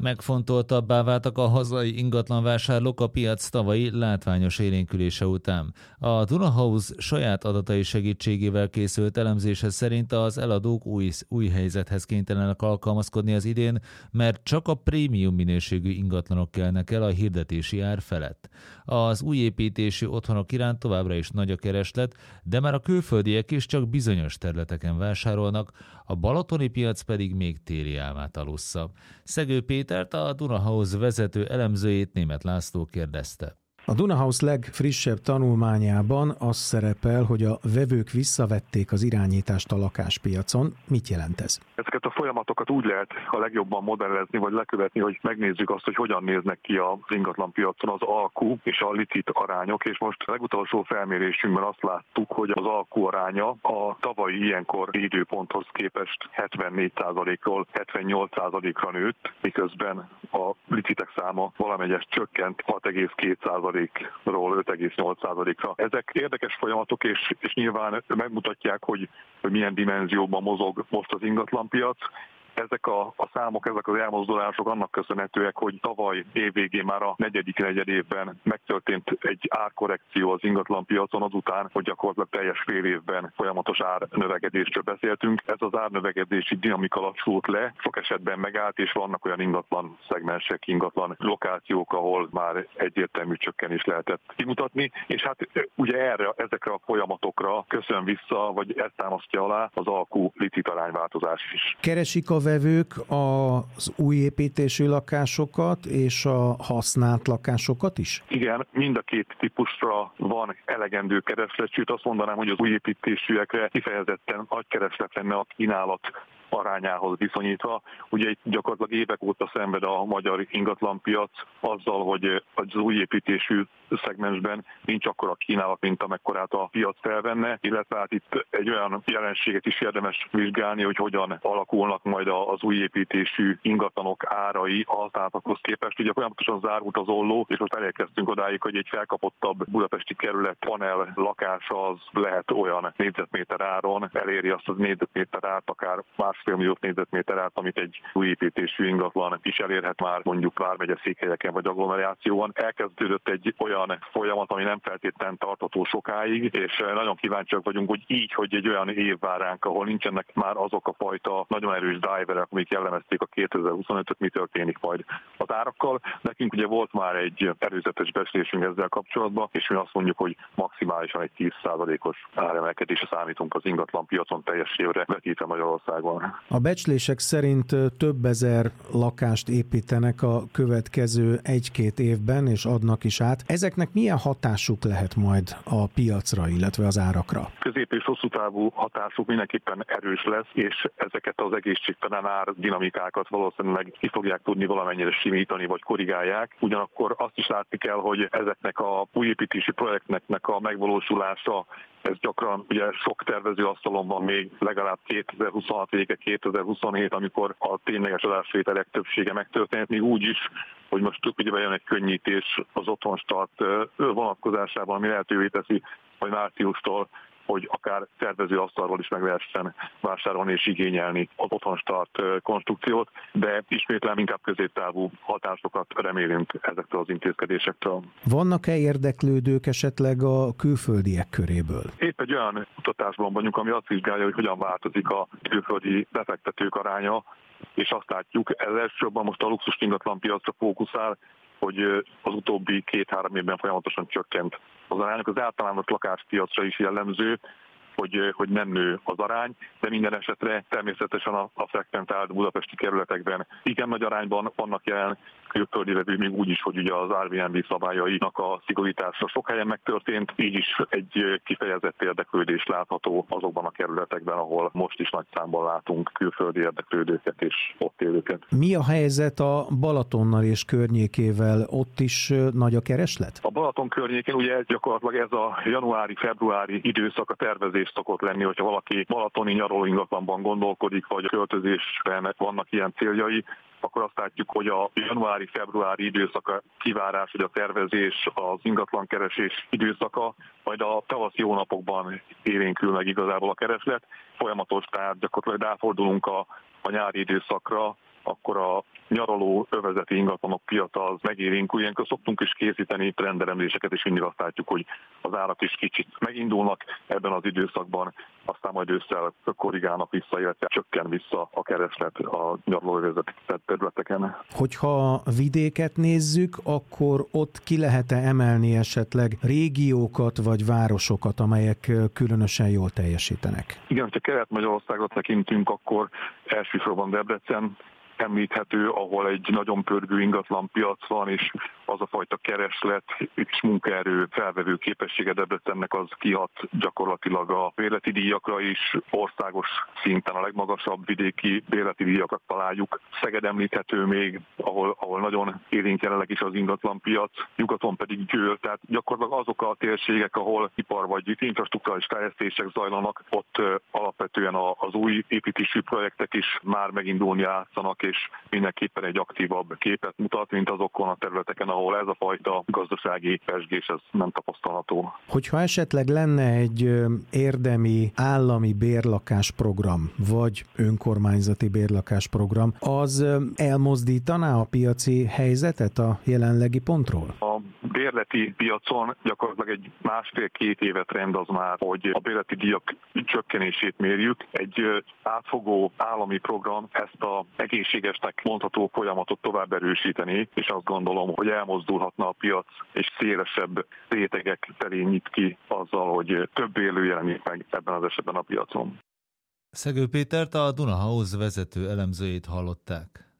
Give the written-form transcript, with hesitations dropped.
Megfontoltabbá váltak a hazai ingatlanvásárlók a piac tavalyi látványos élénkülése után. A Dunahouse saját adatai segítségével készült elemzése szerint az eladók új helyzethez kénytelenek alkalmazkodni az idén, mert csak a prémium minőségű ingatlanok kelnek el a hirdetési ár felett. Az új építésű otthonok iránt továbbra is nagy a kereslet, de már a külföldiek is csak bizonyos területeken vásárolnak, a balatoni piac pedig még téli álmát alussza. Szegő Pétert, a Dunahouse vezető elemzőjét, Németh László kérdezte. A Dunahouse legfrissebb tanulmányában az szerepel, hogy a vevők visszavették az irányítást a lakáspiacon. Mit jelent ez? Ezeket a folyamatokat úgy lehet a legjobban modellezni, vagy lekövetni, hogy megnézzük azt, hogy hogyan néznek ki az ingatlanpiacon az alkú és a licit arányok, és most a legutolsó felmérésünkben azt láttuk, hogy az alkú aránya a tavalyi ilyenkor időponthoz képest 74%-ról 78%-ra nőtt, miközben a licitek száma valamelyest csökkent 6,2%-ról 5,8%-ra. Ezek érdekes folyamatok, és nyilván megmutatják, hogy milyen dimenzióban mozog most az ingatlanpiac. Ezek a számok, ezek az elmozdulások annak köszönhetőek, hogy tavaly évvégén már a negyedik negyedévben megtörtént egy árkorrekció az ingatlanpiacon azután, hogy gyakorlatilag teljes fél évben folyamatos árnövekedésről beszéltünk. Ez az árnövekedési dinamika lassult le, sok esetben megállt, és vannak olyan ingatlan szegmensek, ingatlan lokációk, ahol már egyértelmű csökkenés lehetett kimutatni, és hát ugye ezekre a folyamatokra köszön vissza, vagy ezt támasztja alá az alkú licit arányváltozás is. Keresik a vevők az új építésű lakásokat és a használt lakásokat is? Igen, mind a két típusra van elegendő kereslet, sőt azt mondanám, hogy az új építésűekre kifejezetten nagy kereslet lenne a kínálat arányához viszonyítva. Ugye itt gyakorlatilag évek óta szenved a magyar ingatlanpiac azzal, hogy az új építésű szegmensben nincs akkora kínálat, mint amekkorát a piac felvenne, illetve hát itt egy olyan jelenséget is érdemes vizsgálni, hogy hogyan alakulnak majd az új építésű ingatlanok árai a használatokhoz képest. Ugye folyamatosan zárult az olló, és most elérkeztünk odáig, hogy egy felkapottabb budapesti kerület panel lakása az lehet olyan négyzetméter áron, eléri azt az négyzetméter árt, akár 1,5 millió négyzetméter árt, amit egy új építésű ingatlan is elérhet már mondjuk vármegye székhelyeken vagy agglomerációban. Elkezdődött egy olyan folyamat, ami nem feltétlenül tartható sokáig, és nagyon kíváncsiak vagyunk, hogy így, hogy egy olyan év vár ránk, ahol nincsenek már azok a fajta nagyon erős driverek, amik jellemezték a 2025-öt, mi történik majd az árakkal. Nekünk ugye volt már egy előzetes becslésünk ezzel kapcsolatban, és mi azt mondjuk, hogy maximálisan egy 10%-os áremelkedésre számítunk az ingatlan piacon teljes évre vetítve Magyarországon. A becslések szerint több ezer lakást építenek a következő 1-2 évben, és adnak is át. Ezeknek milyen hatásuk lehet majd a piacra, illetve az árakra? Közép- és hosszú távú hatásuk mindenképpen erős lesz, és ezeket az egészségtelen árdinamikákat valószínűleg ki fogják tudni valamennyire simítani, vagy korrigálják. Ugyanakkor azt is látni kell, hogy ezeknek a újépítési projektnek a megvalósulása, ez gyakran ugye sok tervezőasztalon van még legalább 2026 vége, 2027, amikor a tényleges adásvételek többsége megtörtént, még úgy is, hogy most ugye bejön egy könnyítés az otthonstart vonatkozásában, ami lehetővé teszi, hogy márciustól, hogy akár tervezőasztalról is meg lehessen vásárolni és igényelni az otthonstart konstrukciót, de ismétlem inkább középtávú hatásokat remélünk ezektől az intézkedésektől. Vannak-e érdeklődők esetleg a külföldiek köréből? Épp egy olyan kutatásban vagyunk, ami azt vizsgálja, hogy hogyan változik a külföldi befektetők aránya, és azt látjuk, ez elsősorban most a luxus ingatlanpiacra fókuszál, hogy az utóbbi 2-3 évben folyamatosan csökkent az arányok. Az általános lakáspiacra is jellemző, hogy nem nő az arány, de minden esetre természetesen a frekventált budapesti kerületekben igen nagy arányban vannak jelen külföldi vevők, még úgy is, hogy ugye az Airbnb szabályainak a szigorítása sok helyen megtörtént, így is egy kifejezett érdeklődés látható azokban a kerületekben, ahol most is nagy számban látunk külföldi érdeklődőket és ott élőket. Mi a helyzet a Balatonnal és környékével? Ott is nagy a kereslet? A Balaton környékén ugye gyakorlatilag ez a januári-februári időszak a tervezés szokott lenni, hogyha valaki balatoni nyaraló ingatlanban gondolkodik, vagy költözésben vannak ilyen céljai, akkor azt látjuk, hogy a januári-februári időszaka kivárás, hogy a tervezés, az ingatlankeresés időszaka, majd a tavaszi hónapokban élénkül meg igazából a kereslet. Folyamatos, tehát gyakorlatilag ráfordulunk a nyári időszakra, akkor a nyaraló övezeti ingatlanok piaca az megélénkül. Ilyenkor szoktunk is készíteni trendelemzéseket, és mindig azt látjuk, hogy az árak is kicsit megindulnak ebben az időszakban, aztán majd ősszel korrigálnak vissza, illetve csökken vissza a kereslet a nyaraló övezeti területeken. Hogyha vidéket nézzük, akkor ott ki lehet-e emelni esetleg régiókat vagy városokat, amelyek különösen jól teljesítenek? Igen, ha Kelet-Magyarországot tekintünk, akkor elsősorban Debrecen említhető, ahol egy nagyon pörgő ingatlanpiac van, és az a fajta kereslet és munkaerő felvevő képessége Debrecennek az kihat gyakorlatilag a bérleti díjakra is. Országos szinten a legmagasabb vidéki bérleti díjakat találjuk. Szeged említhető még, ahol nagyon élénk jelenleg is az ingatlanpiac, nyugaton pedig Győr. Tehát gyakorlatilag azok a térségek, ahol ipar vagy infrastrukturális fejlesztések zajlanak, ott alapvetően az új építésű projektek is már megindulni játszanak, és mindenképpen egy aktívabb képet mutat, mint azokon a területeken, ahol ez a fajta gazdasági pezsgés ez nem tapasztalható. Hogyha esetleg lenne egy érdemi állami bérlakásprogram, vagy önkormányzati bérlakásprogram, az elmozdítaná a piaci helyzetet a jelenlegi pontról? A bérleti piacon gyakorlatilag egy 1,5-2 éve trend az már, hogy a bérleti díjak csökkenését mérjük. Egy átfogó állami program ezt a egészségesnek mondható folyamatot tovább erősíteni, és azt gondolom, hogy elmozdulhatna a piac, és szélesebb rétegek felé nyit ki azzal, hogy több élő jelenik meg ebben az esetben a piacon. Szegő Pétert, a Duna House vezető elemzőjét hallották.